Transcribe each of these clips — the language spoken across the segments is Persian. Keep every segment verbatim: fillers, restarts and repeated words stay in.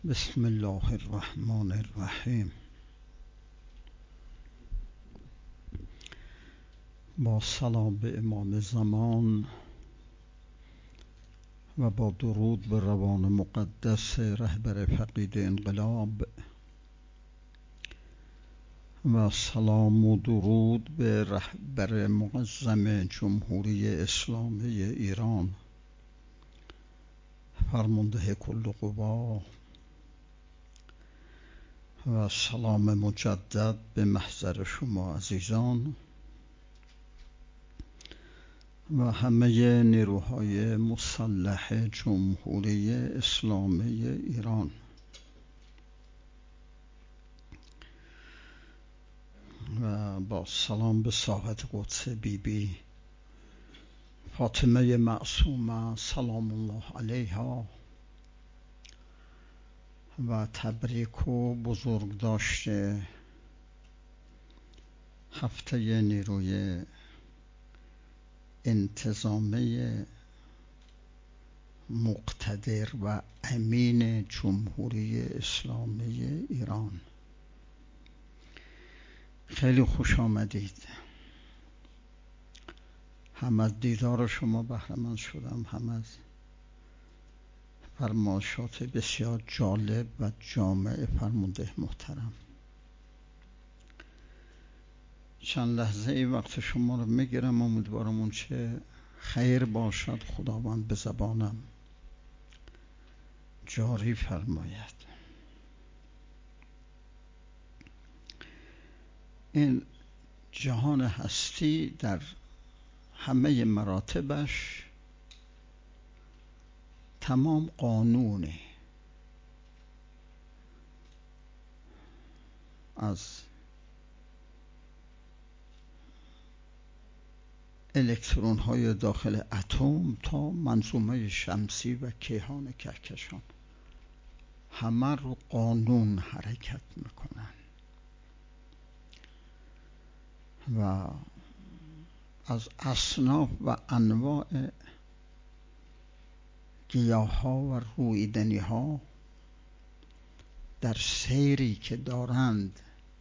بسم الله الرحمن الرحیم. با سلام به امام زمان و با درود به روان مقدس رهبر فقید انقلاب و سلام و درود به رهبر معظم جمهوری اسلامی ایران فرمانده کل قوا و سلام مجدد به محضر شما عزیزان و همه نیروهای مسلح جمهوری اسلامی ایران. و با سلام به صاحبت قدس بی بی فاطمه معصومه سلام الله علیها و تبریک و بزرگ داشته هفته نیروی انتظامی مقتدر و امین جمهوری اسلامی ایران. خیلی خوش آمدید. هم از دیدار شما بهره مند شدم، هم از فرمایشات بسیار جالب و جامع فرمانده محترم. چند لحظه ای وقت شما رو میگیرم، امیدوارم اون چه خیر باشد خداوند به زبانم جاری فرماید. این جهان هستی در همه مراتبش تمام قانونه، از الکترون های داخل اتم تا منظومه شمسی و کیهان کهکشان، همه رو قانون حرکت میکنن و از اصناف و انواع گیاه ها و رویدنی ها در سیری که دارند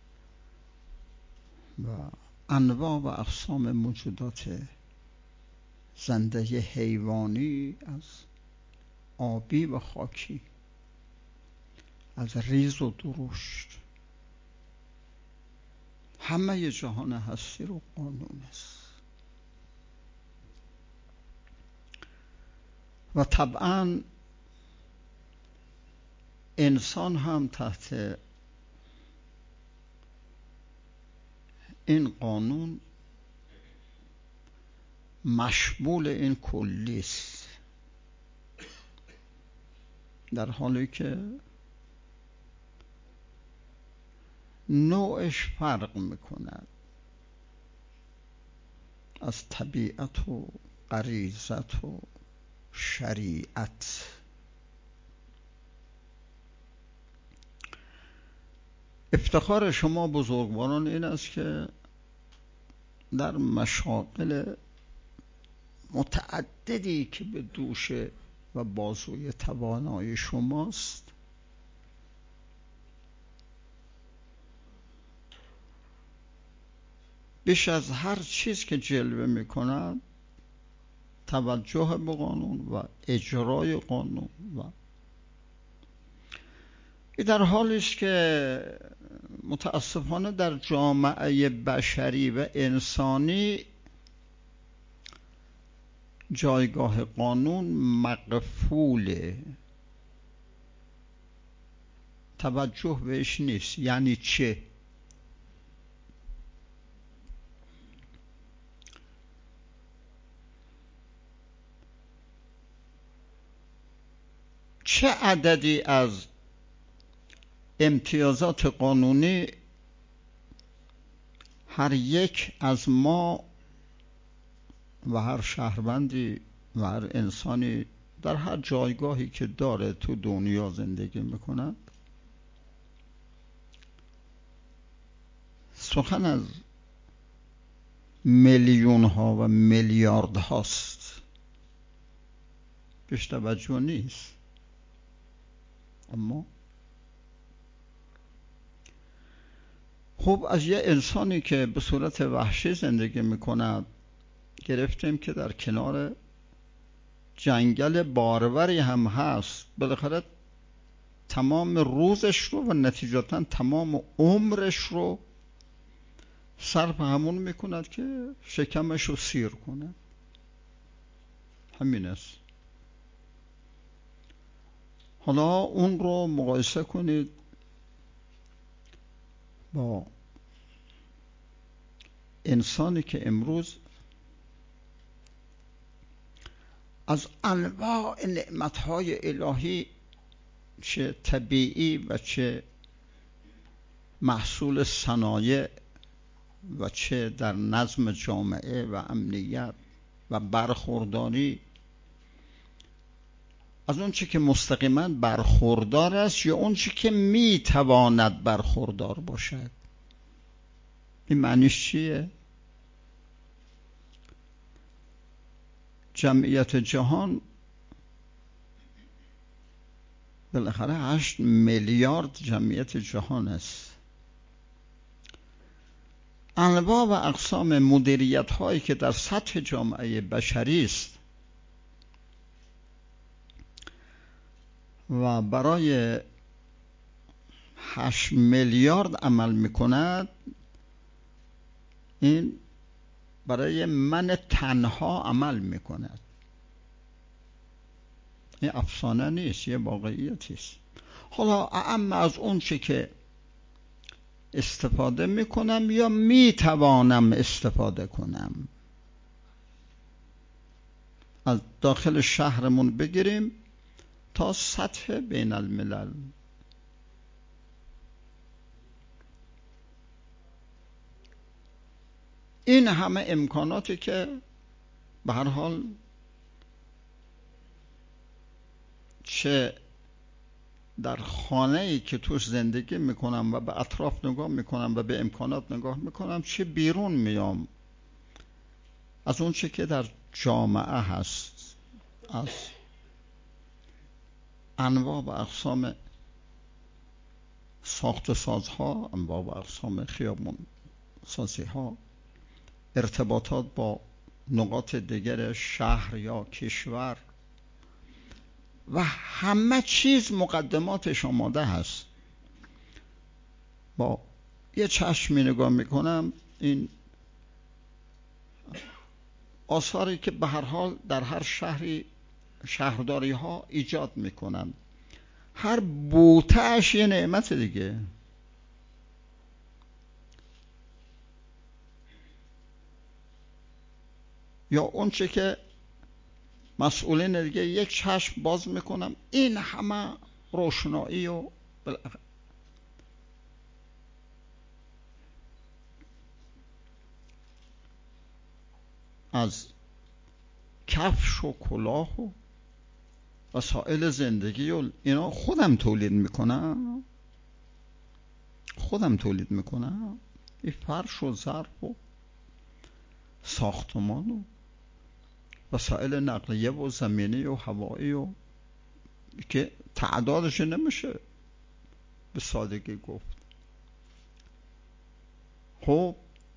و انواع و اقسام موجودات زنده حیوانی، از آبی و خاکی، از ریز و درشت، همه جهان هستی رو قانون است. و طبعا انسان هم تحت این قانون مشمول این کلی است، در حالی که نوعش فرق میکند از طبیعت و غریزت و شریعت. افتخار شما بزرگواران این است که در مشاغل متعددی که به دوش و بازوی توانای شماست بیش از هر چیز که جلوه میکند توجه به قانون و اجرای قانون و در حالی است که متاسفانه در جامعه بشری و انسانی جایگاه قانون مغفوله، توجه بهش نیست. یعنی چه؟ چه عددی از امتیازات قانونی هر یک از ما و هر شهروندی و هر انسانی در هر جایگاهی که داره تو دنیا زندگی میکنه، سخن از میلیون ها و میلیارد هاست، بیش توجه نیست. اما خب از یه انسانی که به صورت وحشی زندگی میکند گرفتیم که در کنار جنگل باروری هم هست، بالاخره تمام روزش رو و نتیجتا تمام عمرش رو صرف همون میکند که شکمش رو سیر کنه. همین است. حالا اون رو مقایسه کنید با انسانی که امروز از انواع نعمتهای الهی چه طبیعی و چه محصول صنایع و چه در نظم جامعه و امنیت و برخورداری، از اون چی که مستقیما برخوردار است یا اون چی که میتواند برخوردار باشد. این معنیش چیه؟ جمعیت جهان بالاخره هشت میلیارد جمعیت جهان است. انواع و اقسام مدیریت هایی که در سطح جامعه بشری است و برای هشت میلیارد عمل میکند، این برای من تنها عمل میکند. این افسانه نیست، یه واقعیتی است. حالا اعم از اون چه که استفاده میکنم یا میتوانم استفاده کنم، از داخل شهرمون بگیریم تا سطح بین الملل، این همه امکاناتی که به هر حال چه در خانه‌ای که توش زندگی میکنم و به اطراف نگاه میکنم و به امکانات نگاه میکنم، چه بیرون میام از اون چه که در جامعه هست، از انواع و اقسام ساخت سازها، انواع و اقسام خیابون سازی ها، ارتباطات با نقاط دیگر شهر یا کشور و همه چیز مقدماتش آماده هست. با یه چشمی نگاه میکنم این آثاری که به هر حال در هر شهری شهرداری ها ایجاد میکنن، هر بوتهش یه نعمت دیگه. یا اون چه که مسئولین دیگه یک چشم باز میکنم، این همه روشنایی و از کفش و کلاه و وسایل زندگی و اینا خودم تولید میکنم خودم تولید میکنم این فرش و ظرف و ساختمان و وسایل نقلیه و زمینی و هوایی و که تعدادش نمیشه به سادگی گفت. خب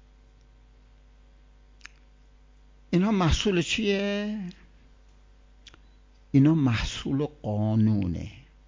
اینا محصول چیه؟ اینا محصول قانونه.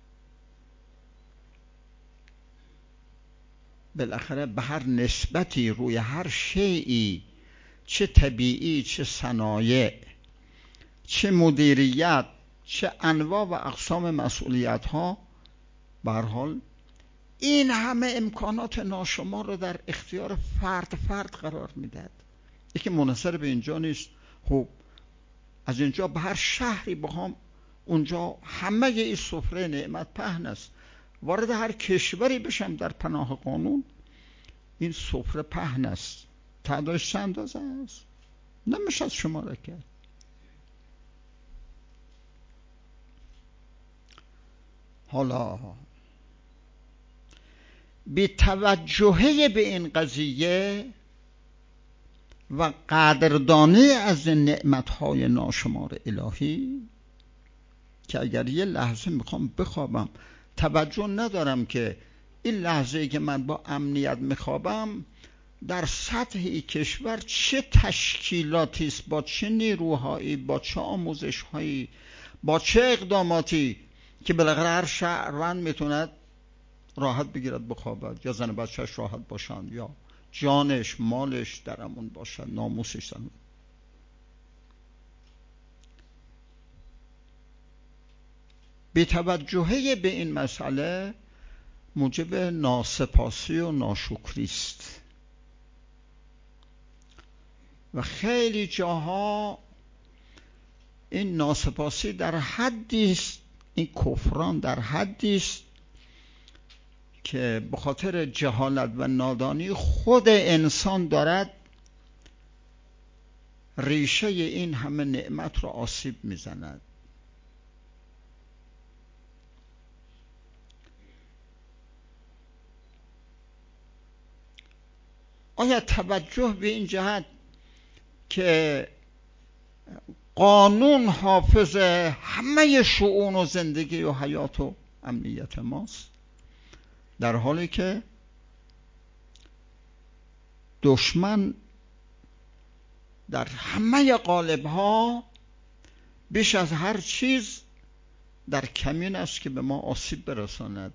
بالاخره به هر نسبتی روی هر شیئی، چه طبیعی، چه صنایع، چه مدیریت، چه انواع و اقسام مسئولیت ها، به هر حال این همه امکانات ناشمار رو در اختیار فرد فرد قرار میدهد. یکی منحصر به اینجا نیست. خب از اینجا به هر شهری بخوام اونجا همه این سفره نعمت پهن است. وارد هر کشوری بشم در پناه قانون، این سفره پهن است. تعدادش چند اندازه است نمیشه شماره کرد. حالا بی توجهی به این قضیه و قدردانی از نعمتهای ناشمار الهی، که اگر یه لحظه میخوام بخوابم توجه ندارم که این لحظه‌ای که من با امنیت میخوابم در سطح کشور چه تشکیلاتی است، با چه نیروهایی، با چه آموزش‌هایی، با چه اقداماتی که بالاخره هر شهروند میتوند راحت بگیرد بخوابد، یا زن بچهش راحت باشند، یا جانش مالش در امون باشد، ناموسش در امون. بی‌توجهی به این مسئله موجب ناسپاسی و ناشکری است و خیلی جاها این ناسپاسی در حدی است، این کفران در حدی است که به خاطر جهالت و نادانی خود انسان دارد ریشه این همه نعمت را آسیب میزند. آیا توجه به این جهت که قانون حافظ همه شؤون و زندگی و حیات و امنیت ماست، در حالی که دشمن در همه قالب‌ها بیش از هر چیز در کمین است که به ما آسیب برساند.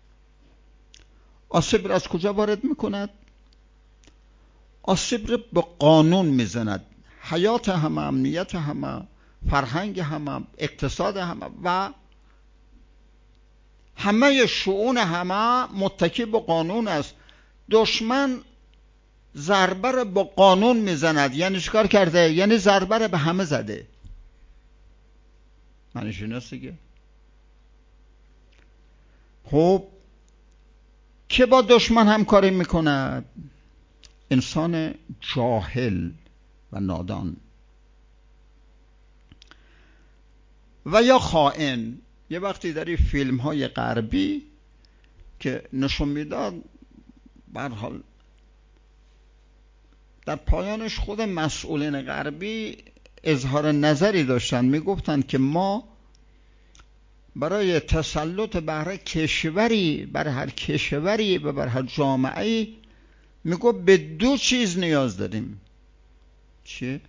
آسیب را از کجا وارد میکند؟ آسیب را به قانون میزند. حیات همه، امنیت همه، فرهنگ همه، اقتصاد همه و همه شؤون همه متکی به قانون است. دشمن ضربه را با قانون میزند. یعنی چیکار کرده؟ یعنی ضربه را به همه زده. معنیش این است دیگه. خب که با دشمن همکاری میکند؟ انسان جاهل و نادان و یا خائن. یه وقتی در این فیلم های غربی که نشون میداد، به هر حال در پایانش خود مسئولین غربی اظهار نظری داشتن، میگفتن که ما برای تسلط بر هر کشوری، بر هر کشوری و بر هر جامعه‌ای میگو به دو چیز نیاز داریم. چه؟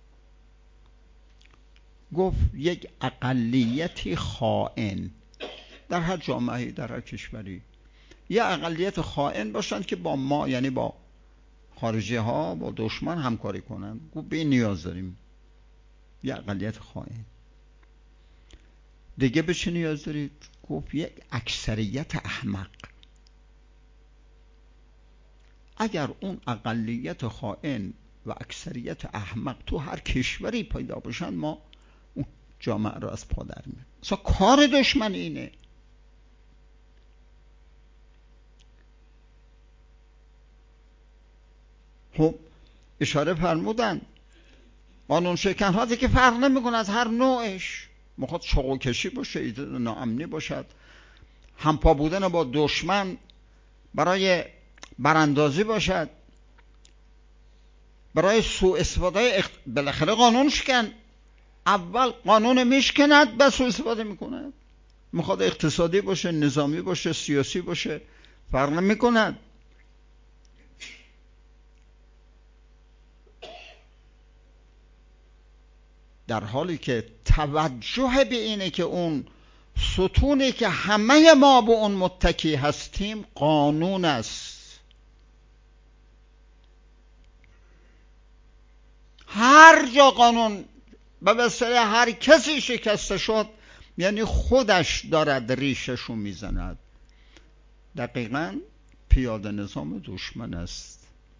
گفت یک اقلیتی خائن در هر جامعه‌ای، در هر کشوری، یه اقلیت خائن باشن که با ما، یعنی با خارجی ها، با دشمن همکاری کنن. گفت به این نیاز داریم، یه اقلیت خائن. دیگه به چه نیاز دارید؟ گفت یک اکثریت احمق. اگر اون اقلیت خائن و اکثریت احمق تو هر کشوری پیدا باشن، ما اون جامعه رو از پا در میاریم. اصلا کار دشمن اینه. خب اشاره فرمودن قانون شکن ها دیگه فرق نمیکنه از هر نوعش، میخواد شغل کشی باشه، ایده ناامنی باشد، همپا بودن با دشمن برای براندازی باشد، برای سوء استفاده اخت... بالاخره قانون شکن. اول قانون میشکند، بعد سوء استفاده میکند. میخواد اقتصادی باشه، نظامی باشه، سیاسی باشه، فرق نمیکند. در حالی که توجه به اینه که اون ستونی که همه ما به اون متکی هستیم قانون است. هر جا قانون به وسیله هر کسی شکسته شد، یعنی خودش دارد ریششو میزند. دقیقاً پیاده نظام دشمن است.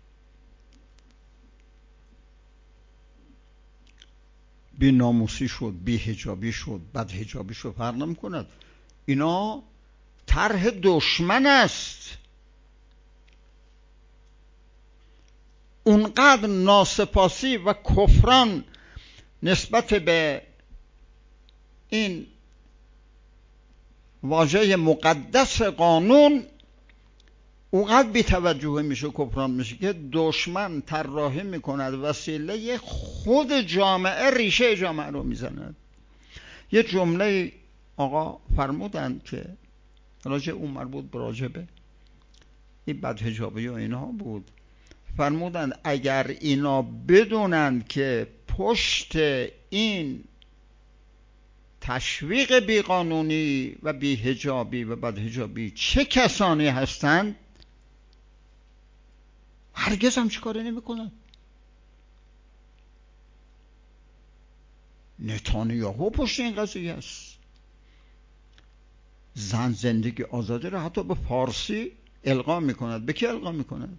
بی ناموسی شد، بی حجابی شد، بد حجابی شد، فرق نمی‌کند. اینا طرح دشمن است. اونقدر ناسپاسی و کفران نسبت به این واژه مقدس قانون اونقدر بی توجه میشه، کفران میشه که دشمن طراحی میکند وسیله خود جامعه ریشه جامعه رو میزند. یه جمله آقا فرمودن که راجع اون مربوط به راجبه این بدحجابی و اینها بود. فرمودند اگر اینا بدونند که پشت این تشویق بیقانونی و بیحجابی و بدحجابی چه کسانی هستند، هرگز هم چه کاری نمی کنند. نتانیاهو پشت این قضیه است. زن زندگی آزادی رو حتی به فارسی القا می کند. به کی القا می کند؟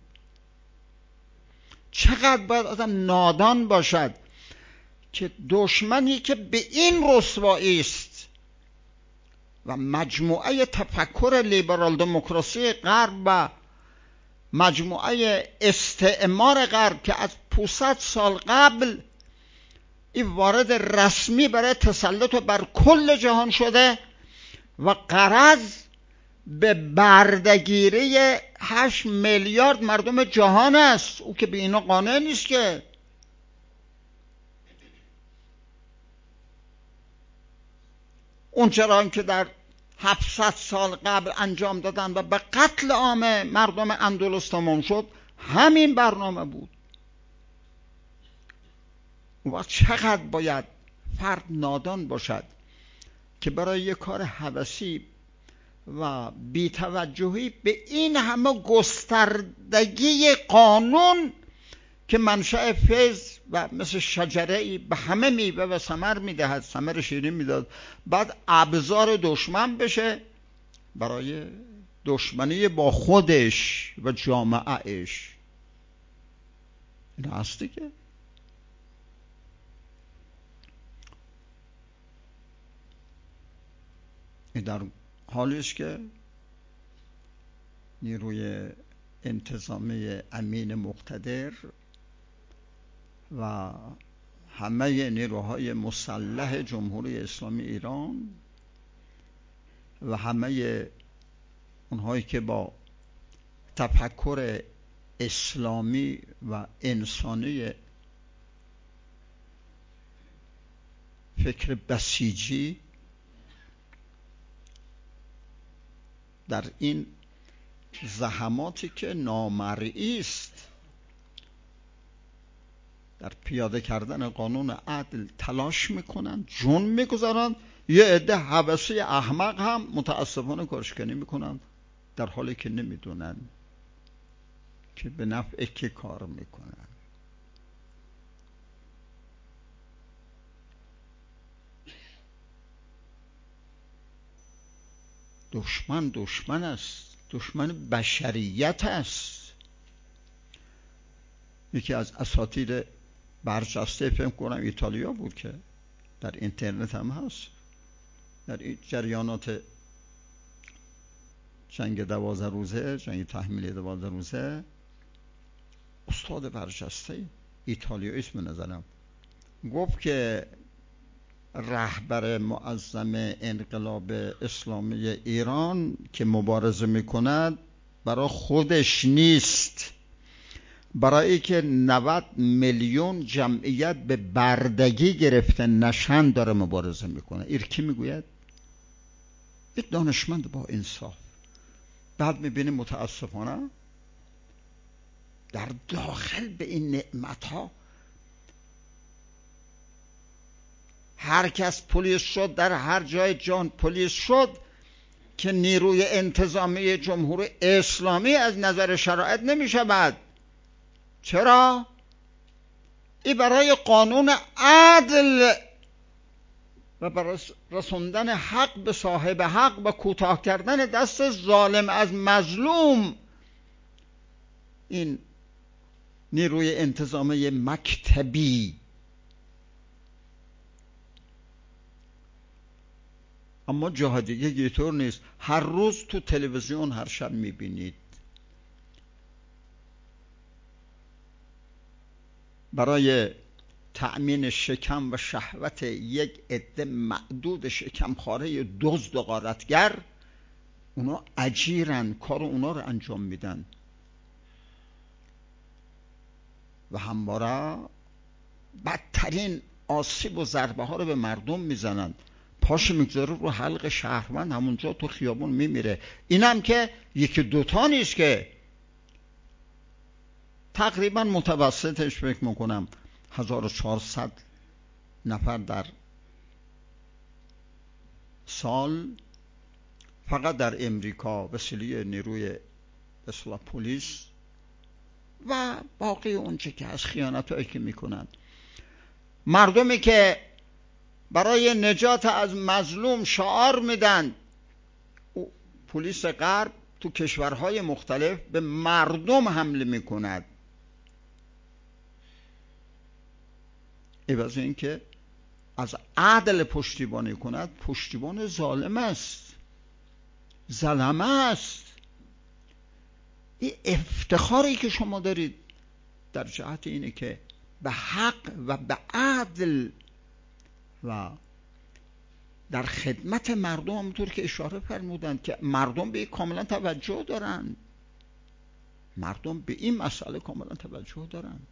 چقدر باید آدم نادان باشد که دشمنی که به این رسوایی است و مجموعه تفکر لیبرال دموکراسی غرب و مجموعه استعمار غرب که از پانصد سال قبل این وارد رسمی برای تسلط بر کل جهان شده و غرض به بردگیری هشت میلیارد مردم جهان است. او که به اینا قانع نیست که. اون چرا که در هفتصد سال قبل انجام دادن و به قتل عام مردم اندلس تمام شد، همین برنامه بود. و چقدر باید فرد نادان باشد که برای یک کار هوسی و بی‌توجهی به این همه گستردگی قانون که منشأ فیض و مثل شجره‌ای به همه میوه و ثمر میدهد، ثمر شیرین میداد، بعد ابزار دشمن بشه برای دشمنی با خودش و جامعهش. این هست دیگه. این در حالی است که نیروی انتظامی امین مقتدر و همه نیروهای مسلح جمهوری اسلامی ایران و همه اونهایی که با تفکر اسلامی و انسانی فکر بسیجی در این زحماتی که نامرئی است در پیاده کردن قانون عدل تلاش میکنن، جون میگذارن. یه عده هوسی احمق هم متاسفانه کارشکنی میکنن در حالی که نمیدونن که به نفع کی کار میکنن. دشمن دشمن است، دشمن بشریت است. یکی از اساتید برجسته فکر کنم ایتالیا بود که در اینترنت هم هست، در این جریانات جنگ دوازده روزه، جنگ تحمیلی دوازده روزه، استاد برجسته ایتالیایی است به نظرم، گفت که رهبر معظم انقلاب اسلامی ایران که مبارزه میکند برای خودش نیست، برای که نود میلیون جمعیت به بردگی گرفته نشن داره مبارزه میکنه. این کی میگوید؟ یک دانشمند با انصاف. بعد میبینیم متاسفانه در داخل به این نعمت ها هر کس پلیس شد، در هر جای جان پلیس شد که نیروی انتظامی جمهوری اسلامی از نظر شرایط نمی شود. چرا؟ این برای قانون عدل و برای رسوندن حق به صاحب حق و کوتاه کردن دست ظالم از مظلوم این نیروی انتظامی مکتبی. اما جاها دیگه اینطور نیست. هر روز تو تلویزیون هر شب میبینید برای تأمین شکم و شهوت یک عده معدود شکمخواره دزد و غارتگر، اونا اجیرن، کار اونا رو انجام میدن و همواره بدترین آسیب و ضربه ها رو به مردم میزنن. پاش میگذاره رو حلق شهروند، همونجا تو خیابون میمیره. اینم که یکی دوتا نیست که تقریبا متوسطش فکر میکنم هزار و چهارصد نفر در سال فقط در امریکا وسیله نیروی اصلاح پلیس و باقی اونچه که از خیانتایی که میکنن. مردمی که برای نجات از مظلوم شعار میدن، پلیس غرب تو کشورهای مختلف به مردم حمله میکند عوض این که از عدل پشتیبانی کند. پشتیبان ظالم است، ظلمه است. این افتخاری که شما دارید در جهت اینه که به حق و به عدل و در خدمت مردم، همونطور که اشاره فرمودند که مردم به این کاملا توجه دارند. مردم به این مسئله کاملا توجه دارند.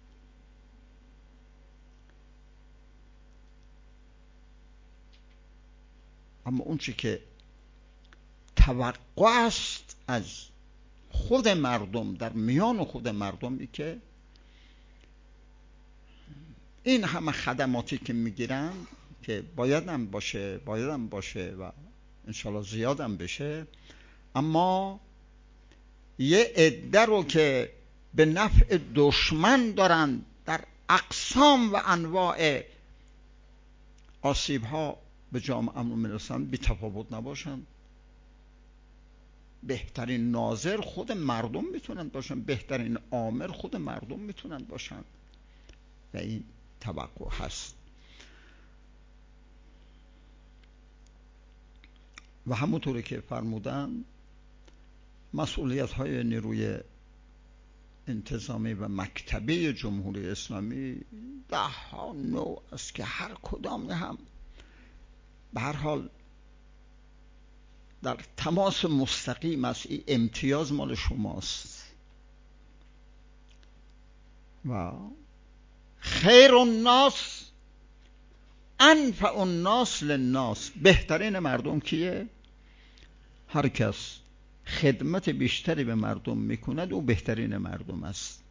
اما اون چی که توقع است از خود مردم، در میان خود مردمی که این همه خدماتی که میگیرن که بایدم باشه بایدم باشه و انشالله زیادم بشه، اما یه عده رو که به نفع دشمن دارن در اقسام و انواع آسیب ها به جامعه میرسن، بی تفاوت نباشن. بهترین ناظر خود مردم میتونن باشن، بهترین آمر خود مردم میتونن باشن و این توقع هست. و همونطوری که فرمودن مسئولیت های نیروی انتظامی و مکتبی جمهوری اسلامی ده ها نوع است که هر کدام هم به هر حال در تماس مستقیم است. این امتیاز مال شماست و خیر الناس انفع الناس للناس. بهترین مردم کیه؟ هر کس خدمت بیشتری به مردم میکند او بهترین مردم است.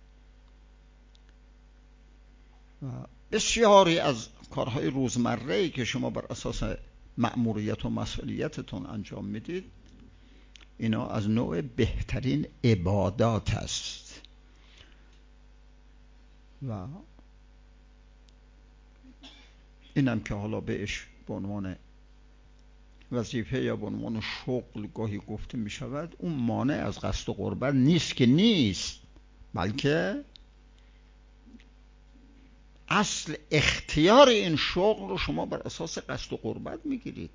و بسیاری از کارهای روزمره‌ای که شما بر اساس مأموریت و مسئولیتتون انجام میدید، اینا از نوع بهترین عبادات است. و اینم که حالا بهش به عنوان وظیفه یا به عنوان شغل گاهی گفته می شود، اون مانع از قصد و قربت نیست که نیست، بلکه اصل اختیار این شغل رو شما بر اساس قصد و قربت می گیرید.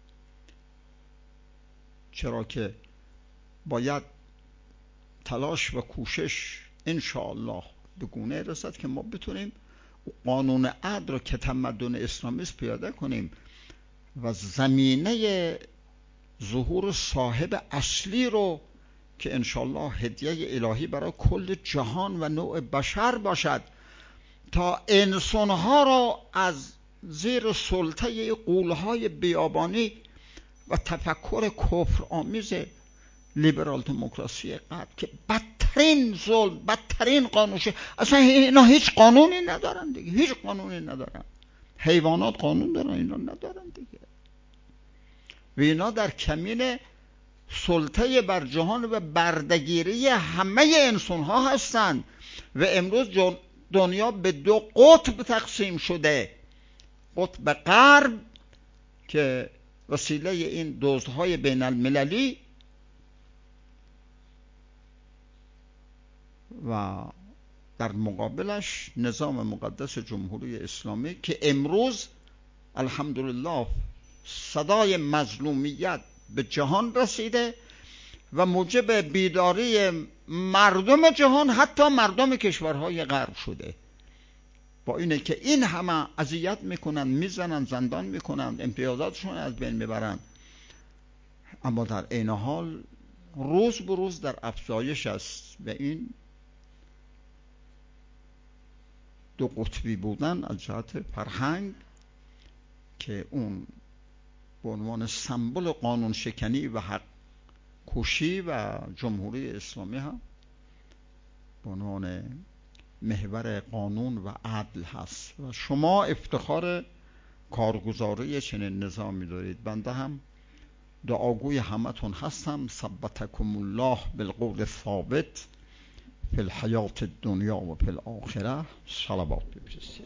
چرا که باید تلاش و کوشش انشاءالله به گونه رسد که ما بتونیم قانون عدل رو که تمدن اسلامی است پیاده کنیم و زمینه ظهور صاحب اصلی رو که انشاءالله هدیه الهی برای کل جهان و نوع بشر باشد، تا انسانها را از زیر سلطه غول‌های بیابانی و تفکر کفر آمیز لیبرال دموکراسی غرب که بدترین ظلم، بدترین قانونشه، اصلا اینا هیچ قانونی ندارن دیگه، هیچ قانونی ندارن. حیوانات قانون دارن، اینا ندارن دیگه. و اینا در کمین سلطه بر جهان و بردگیری همه انسان ها هستند. و امروز دنیا به دو قطب تقسیم شده. قطب غرب که وسیله این دزدهای بین المللی و در مقابلش نظام مقدس جمهوری اسلامی که امروز الحمدلله صدای مظلومیت به جهان رسیده و موجب بیداری مردم جهان، حتی مردم کشورهای غرب شده. با اینه که این همه اذیت میکنن، میزنن، زندان میکنن، امتیازاتشون از بین میبرن، اما در عین حال روز به روز در افزایش است. و این دو قطبی بودن از جهت فرهنگ که اون به عنوان سمبل قانون شکنی و حق کشی و جمهوری اسلامی هم به عنوان محور قانون و عدل هست و شما افتخار کارگزاری چنین نظامی دارید. بنده هم دعاگوی همتون هستم. ثبتکم الله بالقول الثابت فی الحیات الدنیا و فی الاخره. صلوات بفرستید.